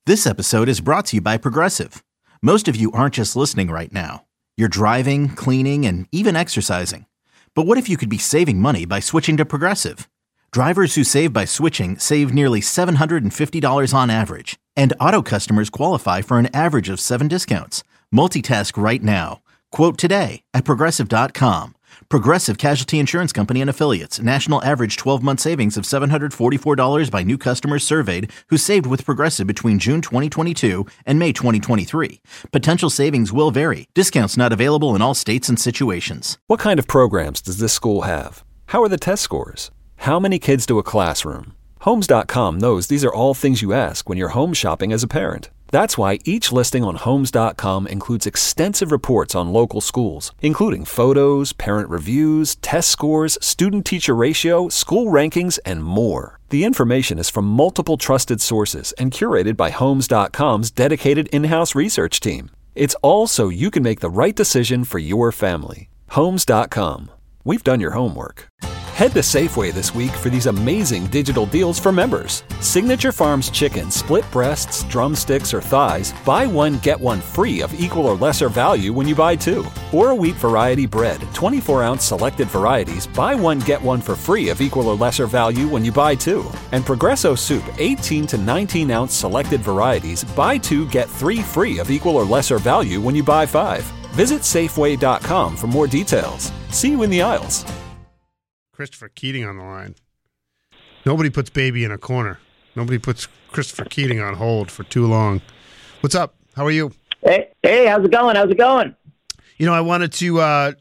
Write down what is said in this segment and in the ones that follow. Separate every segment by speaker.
Speaker 1: This episode is brought to you by Progressive. Most of you aren't just listening right now. You're driving, cleaning, and even exercising. But what if you could be saving money by switching to Progressive? Drivers who save by switching save nearly $750 on average. And auto customers qualify for an average of 7 discounts. Multitask right now. Quote today at Progressive.com. Progressive Casualty Insurance Company and Affiliates. National average 12-month savings of $744 by new customers surveyed who saved with Progressive between June 2022 and May 2023. Potential savings will vary. Discounts not available in all states and situations.
Speaker 2: What kind of programs does this school have? How are the test scores? How many kids do a classroom? Homes.com knows these are all things you ask when you're home shopping as a parent. That's why each listing on Homes.com includes extensive reports on local schools, including photos, parent reviews, test scores, student-teacher ratio, school rankings, and more. The information is from multiple trusted sources and curated by Homes.com's dedicated in-house research team. It's all so you can make the right decision for your family. Homes.com. We've done your homework. Head to Safeway this week for these amazing digital deals for members. Signature Farms chicken, split breasts, drumsticks, or thighs, buy one, get one free of equal or lesser value when you buy two. Or a wheat variety bread, 24-ounce selected varieties, buy one, get one for free of equal or lesser value when you buy two. And Progresso soup, 18 to 19-ounce selected varieties, buy two, get three free of equal or lesser value when you buy 5. Visit Safeway.com for more details. See you in the aisles.
Speaker 3: Christopher Keating on the line. Nobody puts baby in a corner. Nobody puts Christopher Keating on hold for too long. What's up? How are you?
Speaker 4: Hey, how's it going?
Speaker 3: You know, I wanted to, I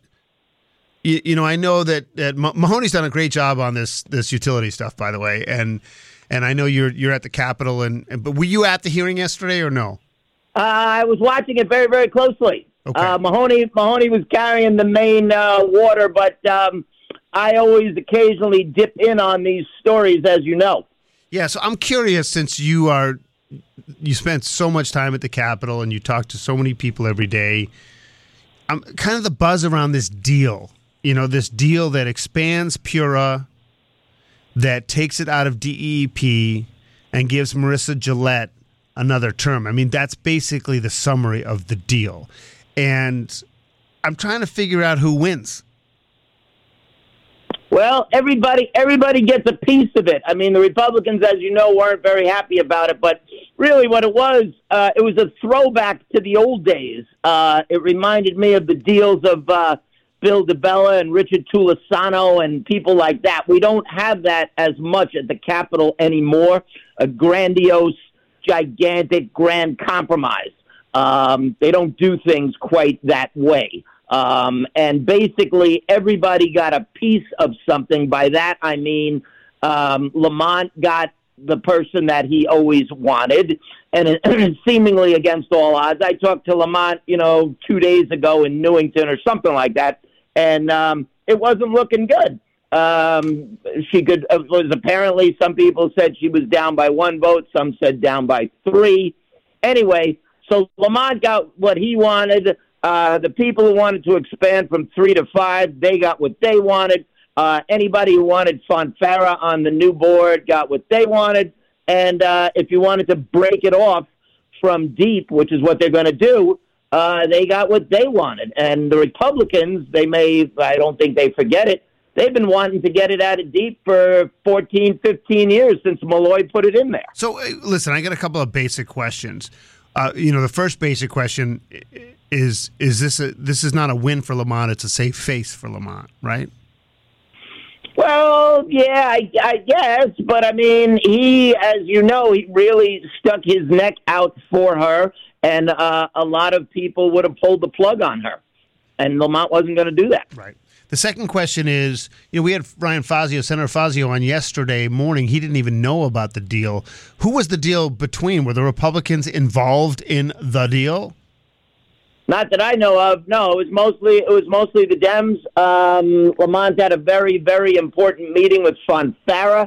Speaker 3: know that Mahoney's done a great job on this utility stuff, by the way, and I know you're at the Capitol, but were you at the hearing yesterday or no?
Speaker 4: I was watching it very, very closely.
Speaker 3: Okay.
Speaker 4: Mahoney was carrying the main water, but I always occasionally dip in on these stories, as you know.
Speaker 3: Yeah, so I'm curious, since you spent so much time at the Capitol and you talk to so many people every day, kind of the buzz around this deal, this deal that expands Pura, that takes it out of DEP and gives Marissa Gillette another term. I mean, that's basically the summary of the deal. And I'm trying to figure out who wins.
Speaker 4: Well, everybody gets a piece of it. I mean, the Republicans, as you know, weren't very happy about it. But really what it was a throwback to the old days. It reminded me of the deals of Bill DeBella and Richard Tulisano and people like that. We don't have that as much at the Capitol anymore, a grandiose, gigantic, grand compromise. They don't do things quite that way. And basically everybody got a piece of something. By that, I mean, Lamont got the person that he always wanted, and seemingly against all odds. I talked to Lamont, 2 days ago in Newington or something like that, and it wasn't looking good. Apparently some people said she was down by 1 vote, some said down by 3. Anyway, so Lamont got what he wanted. The people who wanted to expand from 3 to 5, they got what they wanted. Anybody who wanted Fonfara on the new board got what they wanted. And if you wanted to break it off from deep, which is what they're going to do, they got what they wanted. And the Republicans, I don't think they forget it, they've been wanting to get it out of deep for 14, 15 years since Malloy put it in there.
Speaker 3: So, listen, I got a couple of basic questions. The first basic question is this is not a win for Lamont, it's a safe face for Lamont, right?
Speaker 4: Well, yeah, I guess, but I mean, he really stuck his neck out for her, and a lot of people would have pulled the plug on her, and Lamont wasn't going to do that.
Speaker 3: Right. The second question is, we had Senator Fazio on yesterday morning. He didn't even know about the deal. Who was the deal between? Were the Republicans involved in the deal?
Speaker 4: Not that I know of. No, it was mostly the Dems. Lamont had a very, very important meeting with Fonfara,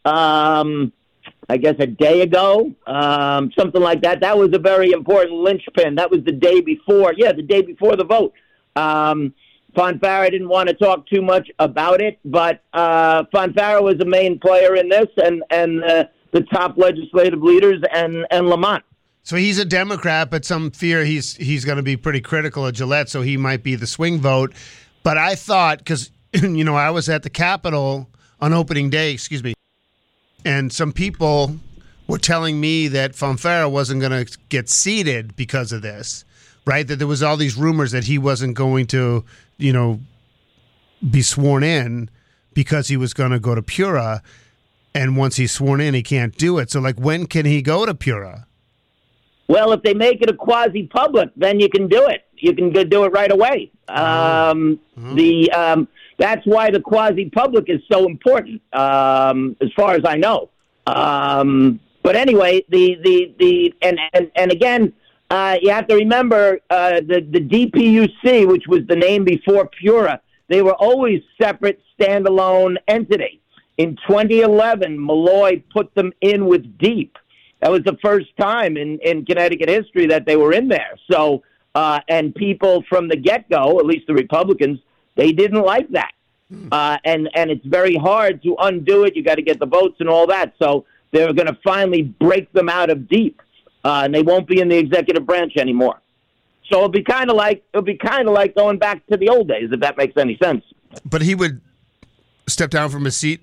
Speaker 4: I guess a day ago, something like that. That was a very important linchpin. That was the day before. Yeah, the day before the vote. Fonfara didn't want to talk too much about it, but Fonfara was a main player in this, and the top legislative leaders and Lamont.
Speaker 3: So he's a Democrat, but some fear he's going to be pretty critical of Gillette, so he might be the swing vote. But I thought, because, I was at the Capitol on opening day, and some people were telling me that Fonfara wasn't going to get seated because of this, right? That there was all these rumors that he wasn't going to, be sworn in because he was going to go to Pura, and once he's sworn in, he can't do it. So, when can he go to Pura?
Speaker 4: Well, if they make it a quasi-public, then you can do it. You can go do it right away. That's why the quasi-public is so important, as far as I know. But anyway, and again, you have to remember the DPUC, which was the name before Pura. They were always separate, standalone entity. In 2011, Malloy put them in with Deep. That was the first time in Connecticut history that they were in there. So, and people from the get-go, at least the Republicans, they didn't like that. And it's very hard to undo it. You got to get the votes and all that. So they're going to finally break them out of Deep, and they won't be in the executive branch anymore. So it'll be kind of like going back to the old days, if that makes any sense.
Speaker 3: But he would step down from his seat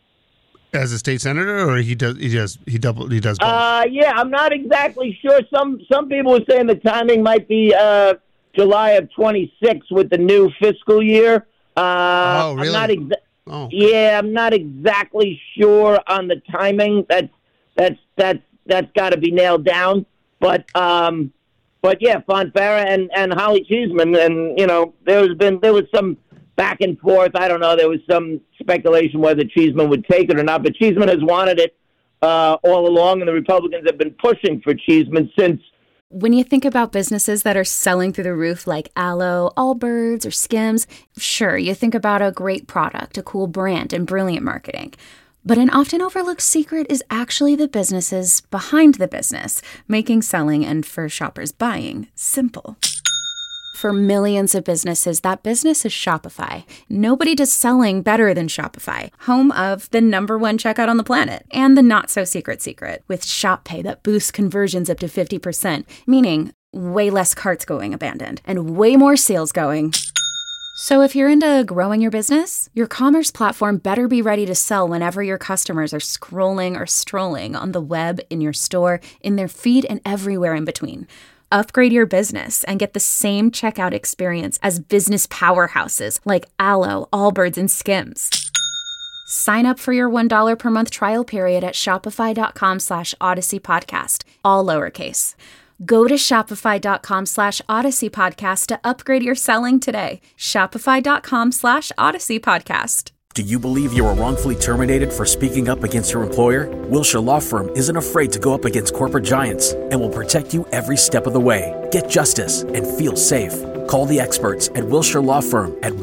Speaker 3: as a state senator, or he does both?
Speaker 4: Yeah, I'm not exactly sure. Some people were saying the timing might be July of 26 with the new fiscal year.
Speaker 3: Oh, really?
Speaker 4: Yeah, I'm not exactly sure on the timing. That's got to be nailed down. But yeah, Fonfara and Holly Cheeseman, and there was some back and forth. I don't know. There was some speculation whether Cheeseman would take it or not, but Cheeseman has wanted it all along, and the Republicans have been pushing for Cheeseman since.
Speaker 5: When you think about businesses that are selling through the roof like Aloe, Allbirds, or Skims, sure, you think about a great product, a cool brand, and brilliant marketing. But an often overlooked secret is actually the businesses behind the business, making selling and, for shoppers, buying simple. For millions of businesses, that business is Shopify. Nobody does selling better than Shopify, home of the #1 checkout on the planet, and the not-so-secret secret, with Shop Pay that boosts conversions up to 50%, meaning way less carts going abandoned, and way more sales going. So if you're into growing your business, your commerce platform better be ready to sell whenever your customers are scrolling or strolling on the web, in your store, in their feed, and everywhere in between. Upgrade your business and get the same checkout experience as business powerhouses like Aloe, Allbirds, and Skims. Sign up for your $1 per month trial period at shopify.com/Odyssey Podcast, all lowercase. Go to shopify.com /Odyssey Podcast to upgrade your selling today. Shopify.com /Odyssey Podcast.
Speaker 6: Do you believe you were wrongfully terminated for speaking up against your employer? Wilshire Law Firm isn't afraid to go up against corporate giants and will protect you every step of the way. Get justice and feel safe. Call the experts at Wilshire Law Firm at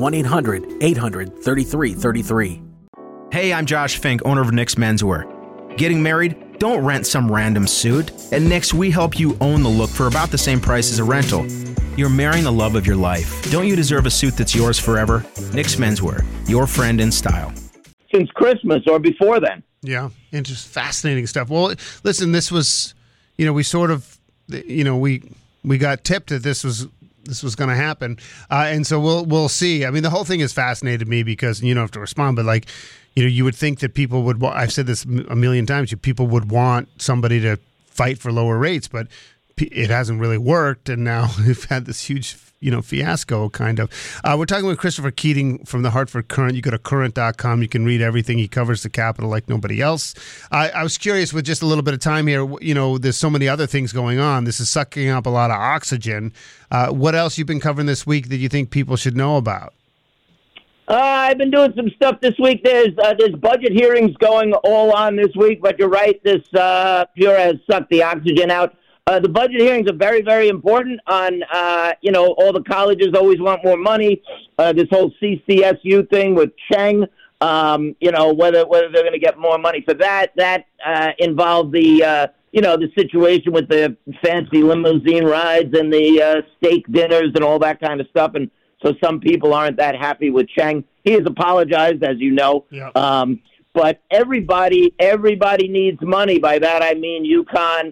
Speaker 6: 1-800-800-3333.
Speaker 7: Hey, I'm Josh Fink, owner of Nick's Menswear. Getting married? Don't rent some random suit. At Nick's, we help you own the look for about the same price as a rental. You're marrying the love of your life. Don't you deserve a suit that's yours forever? Nick's Menswear, your friend in style.
Speaker 4: Since Christmas or before then.
Speaker 3: Yeah, and just fascinating stuff. Well, listen, this was, we sort of, we got tipped that this was going to happen, and so we'll see. I mean, the whole thing has fascinated me because you don't have to respond, but you would think that people would. I've said this a million times. People would want somebody to fight for lower rates, but it hasn't really worked, and now we've had this huge, fiasco, kind of. We're talking with Christopher Keating from the Hartford Courant. You go to current.com. You can read everything. He covers the Capitol like nobody else. I was curious, with just a little bit of time here, there's so many other things going on. This is sucking up a lot of oxygen. What else you've been covering this week that you think people should know about?
Speaker 4: I've been doing some stuff this week. There's budget hearings going all on this week, but you're right. This Pura has sucked the oxygen out. The budget hearings are very, very important on, all the colleges always want more money. This whole CCSU thing with Cheng, whether they're going to get more money for that. That involved the situation with the fancy limousine rides and the steak dinners and all that kind of stuff. And so some people aren't that happy with Cheng. He has apologized, as you know.
Speaker 3: Yep.
Speaker 4: But everybody needs money. By that I mean UConn,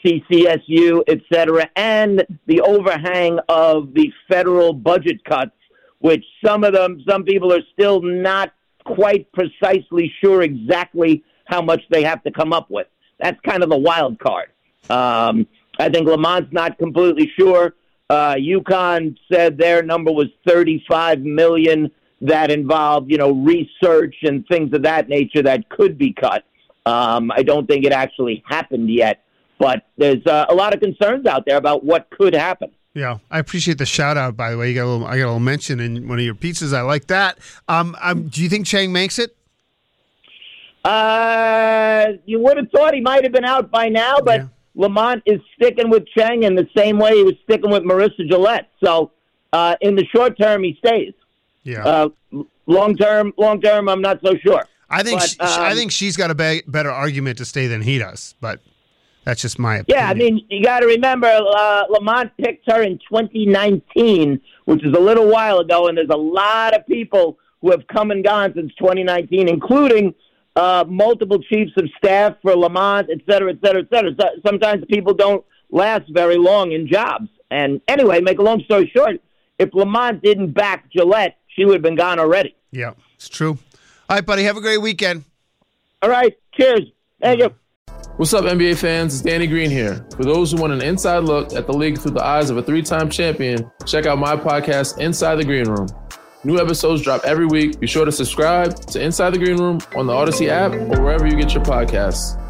Speaker 4: CCSU, et cetera, and the overhang of the federal budget cuts, which some people are still not quite precisely sure exactly how much they have to come up with. That's kind of the wild card. I think Lamont's not completely sure. UConn said their number was $35 million. That involved, research and things of that nature that could be cut. I don't think it actually happened yet, but there's a lot of concerns out there about what could happen.
Speaker 3: Yeah, I appreciate the shout out. By the way, I got a little mention in one of your pieces. I like that. Do you think Chang makes it?
Speaker 4: You would have thought he might have been out by now, but yeah. Lamont is sticking with Chang in the same way he was sticking with Marissa Gillette. So in the short term, he stays.
Speaker 3: Yeah.
Speaker 4: Long term, I'm not so sure.
Speaker 3: I think she's got a better argument to stay than he does, but that's just my opinion.
Speaker 4: Yeah, I mean, you got to remember, Lamont picked her in 2019, which is a little while ago, and there's a lot of people who have come and gone since 2019, including multiple chiefs of staff for Lamont, et cetera, et cetera, et cetera. So, sometimes people don't last very long in jobs. And anyway, make a long story short, if Lamont didn't back Gillette, she would have been gone already.
Speaker 3: Yeah, it's true. All right, buddy, have a great weekend.
Speaker 4: All right, cheers. Thank you.
Speaker 8: What's up, NBA fans? It's Danny Green here. For those who want an inside look at the league through the eyes of a 3-time champion, check out my podcast, Inside the Green Room. New episodes drop every week. Be sure to subscribe to Inside the Green Room on the Odyssey app or wherever you get your podcasts.